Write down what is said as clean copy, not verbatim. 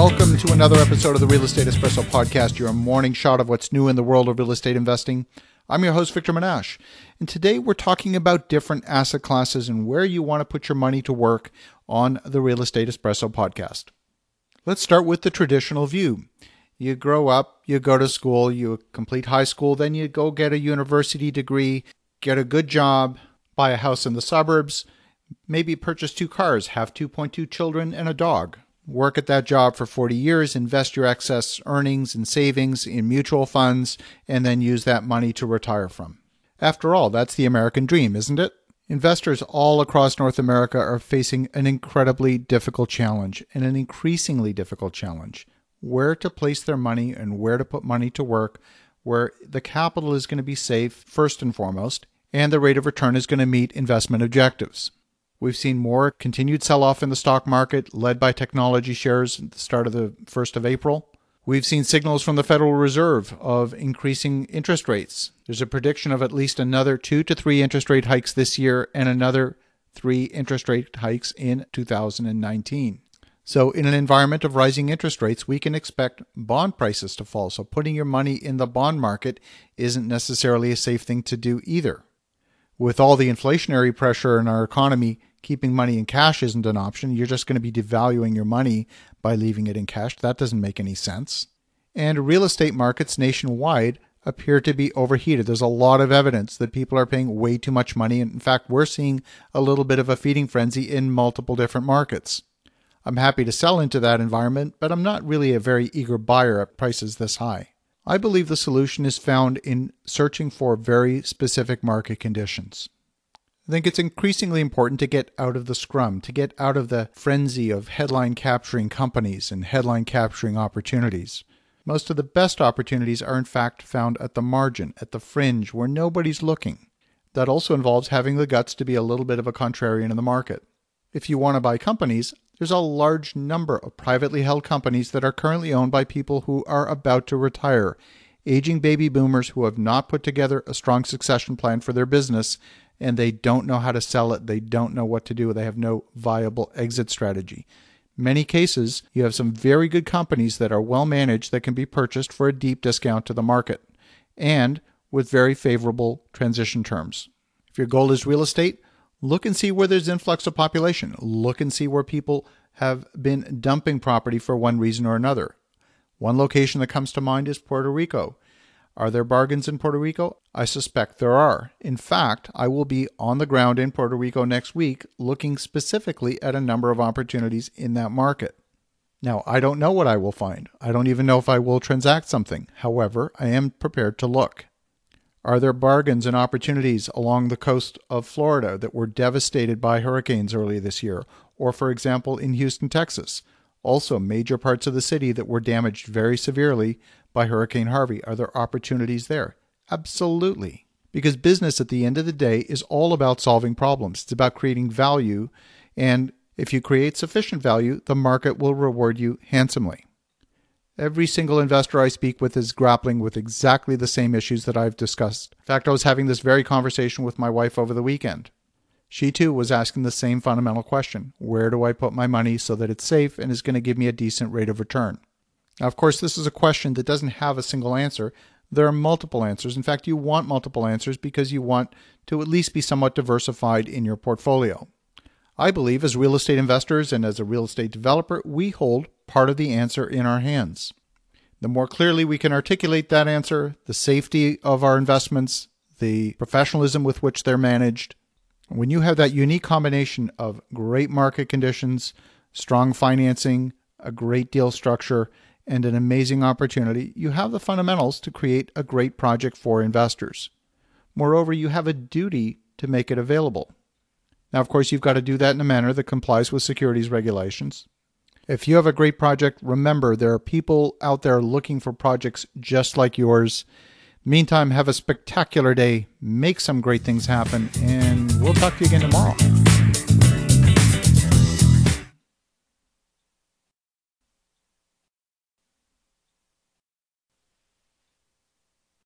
Welcome to another episode of the Real Estate Espresso Podcast, your morning shot of what's new in the world of real estate investing. I'm your host, Victor Menashe, and today we're talking about different asset classes and where you want to put your money to work on the Real Estate Espresso Podcast. Let's start with the traditional view. You grow up, you go to school, you complete high school, then you go get a university degree, get a good job, buy a house in the suburbs, maybe purchase 2 cars, have 2.2 children and a dog. Work at that job for 40 years, invest your excess earnings and savings in mutual funds, and then use that money to retire from. After all, that's the American dream, isn't it? Investors all across North America are facing an incredibly difficult challenge, and an increasingly difficult challenge. Where to place their money and where to put money to work, where the capital is going to be safe, first and foremost, and the rate of return is going to meet investment objectives. We've seen more continued sell-off in the stock market, led by technology shares at the start of the 1st of April. We've seen signals from the Federal Reserve of increasing interest rates. There's a prediction of at least another 2 to 3 interest rate hikes this year and another 3 interest rate hikes in 2019. So in an environment of rising interest rates, we can expect bond prices to fall. So putting your money in the bond market isn't necessarily a safe thing to do either. With all the inflationary pressure in our economy, keeping money in cash isn't an option. You're just going to be devaluing your money by leaving it in cash. That doesn't make any sense. And real estate markets nationwide appear to be overheated. There's a lot of evidence that people are paying way too much money. And in fact, we're seeing a little bit of a feeding frenzy in multiple different markets. I'm happy to sell into that environment, but I'm not really a very eager buyer at prices this high. I believe the solution is found in searching for very specific market conditions. I think it's increasingly important to get out of the scrum, to get out of the frenzy of headline capturing companies and headline capturing opportunities. Most of the best opportunities are in fact found at the margin, at the fringe, where nobody's looking. That also involves having the guts to be a little bit of a contrarian in the market. If you want to buy companies, there's a large number of privately held companies that are currently owned by people who are about to retire, aging baby boomers who have not put together a strong succession plan for their business, and they don't know how to sell it. They don't know what to do. They have no viable exit strategy. In many cases, you have some very good companies that are well managed that can be purchased for a deep discount to the market and with very favorable transition terms. If your goal is real estate, look and see where there's influx of population. Look and see where people have been dumping property for one reason or another. One location that comes to mind is Puerto Rico. Are there bargains in Puerto Rico? I suspect there are. In fact, I will be on the ground in Puerto Rico next week looking specifically at a number of opportunities in that market. Now, I don't know what I will find. I don't even know if I will transact something. However, I am prepared to look. Are there bargains and opportunities along the coast of Florida that were devastated by hurricanes earlier this year? Or, for example, in Houston, Texas? Also, major parts of the city that were damaged very severely by Hurricane Harvey. Are there opportunities there? Absolutely. Because business at the end of the day is all about solving problems. It's about creating value. And if you create sufficient value, the market will reward you handsomely. Every single investor I speak with is grappling with exactly the same issues that I've discussed. In fact, I was having this very conversation with my wife over the weekend. She too was asking the same fundamental question. Where do I put my money so that it's safe and is going to give me a decent rate of return? Now, of course, this is a question that doesn't have a single answer. There are multiple answers. In fact, you want multiple answers because you want to at least be somewhat diversified in your portfolio. I believe as real estate investors and as a real estate developer, we hold part of the answer in our hands. The more clearly we can articulate that answer, the safety of our investments, the professionalism with which they're managed, when you have that unique combination of great market conditions, strong financing, a great deal structure, and an amazing opportunity, you have the fundamentals to create a great project for investors. Moreover, you have a duty to make it available. Now, of course, you've got to do that in a manner that complies with securities regulations. If you have a great project, remember there are people out there looking for projects just like yours. Meantime, have a spectacular day, make some great things happen, and we'll talk to you again tomorrow.